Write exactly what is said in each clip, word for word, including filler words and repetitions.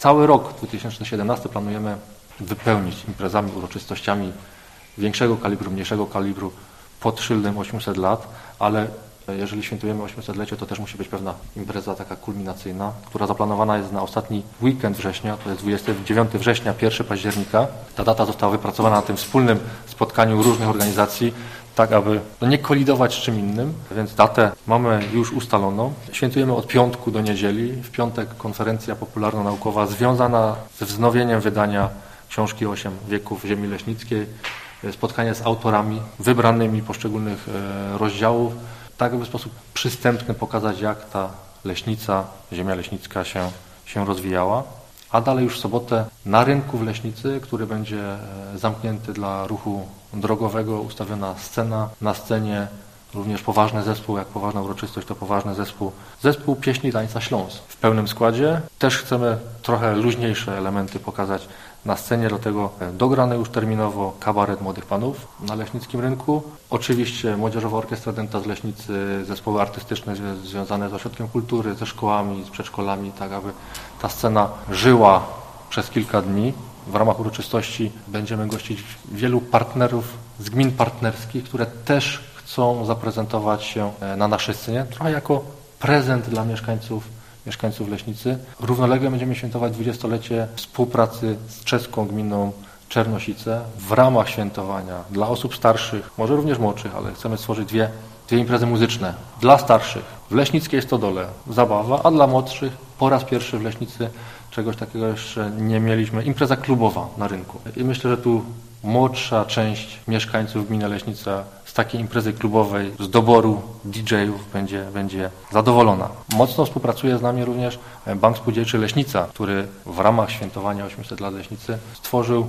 Cały rok dwa tysiące siedemnasty planujemy wypełnić imprezami, uroczystościami większego kalibru, mniejszego kalibru pod szyldem osiemset lat, ale jeżeli świętujemy osiemsetlecie, to też musi być pewna impreza taka kulminacyjna, która zaplanowana jest na ostatni weekend września, to jest dwudziestego dziewiątego września, pierwszego października. Ta data została wypracowana na tym wspólnym spotkaniu różnych organizacji, tak aby no, nie kolidować z czym innym, więc datę mamy już ustaloną. Świętujemy od piątku do niedzieli. W piątek konferencja popularno-naukowa związana ze wznowieniem wydania książki Osiem wieków ziemi leśnickiej, spotkanie z autorami wybranymi poszczególnych e, rozdziałów, tak aby w sposób przystępny pokazać, jak ta leśnica, ziemia leśnicka się, się rozwijała. A dalej już w sobotę na rynku w Leśnicy, który będzie zamknięty dla ruchu drogowego, ustawiona scena. Na scenie również poważny zespół, jak poważna uroczystość, to poważny zespół, zespół pieśni i tańca Śląsk w pełnym składzie. Też chcemy trochę luźniejsze elementy pokazać na scenie, dlatego dograny już terminowo kabaret młodych panów na leśnickim rynku. Oczywiście Młodzieżowa Orkiestra Dęta z Leśnicy, zespoły artystyczne związane z ośrodkiem kultury, ze szkołami, z przedszkolami, tak aby ta scena żyła przez kilka dni. W ramach uroczystości będziemy gościć wielu partnerów z gmin partnerskich, które też chcą zaprezentować się na naszej scenie, trochę jako prezent dla mieszkańców mieszkańców Leśnicy. Równolegle będziemy świętować dwudziestolecie współpracy z czeską gminą Czernosice w ramach świętowania dla osób starszych, może również młodszych, ale chcemy stworzyć dwie, dwie imprezy muzyczne. Dla starszych w Leśnickiej Stodole zabawa, a dla młodszych po raz pierwszy w Leśnicy czegoś takiego jeszcze nie mieliśmy. Impreza klubowa na rynku. I myślę, że tu młodsza część mieszkańców gminy Leśnica z takiej imprezy klubowej, z doboru D J-ów będzie, będzie zadowolona. Mocno współpracuje z nami również Bank Spółdzielczy Leśnica, który w ramach świętowania osiemset lat Leśnicy stworzył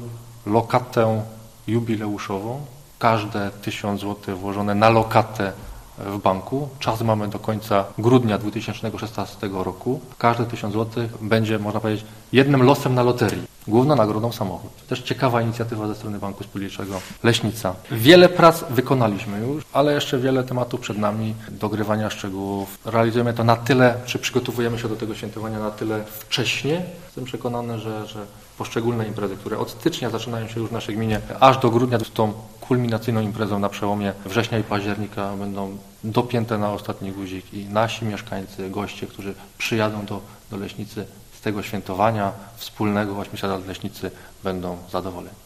lokatę jubileuszową. Każde tysiąc złotych włożone na lokatę w banku. Czas mamy do końca grudnia dwa tysiące szesnastego roku. Każde tysiąc złotych będzie, można powiedzieć, jednym losem na loterii. Główną nagrodą samochód. Też ciekawa inicjatywa ze strony Banku Spółdzielczego Leśnica. Wiele prac wykonaliśmy już, ale jeszcze wiele tematów przed nami, dogrywania szczegółów. Realizujemy to na tyle, czy przygotowujemy się do tego świętowania na tyle wcześnie. Jestem przekonany, że, że poszczególne imprezy, które od stycznia zaczynają się już w naszej gminie, aż do grudnia z tą kulminacyjną imprezą na przełomie września i października będą dopięte na ostatni guzik i nasi mieszkańcy, goście, którzy przyjadą do, do Leśnicy z tego świętowania wspólnego osiemset lat Leśnicy będą zadowoleni.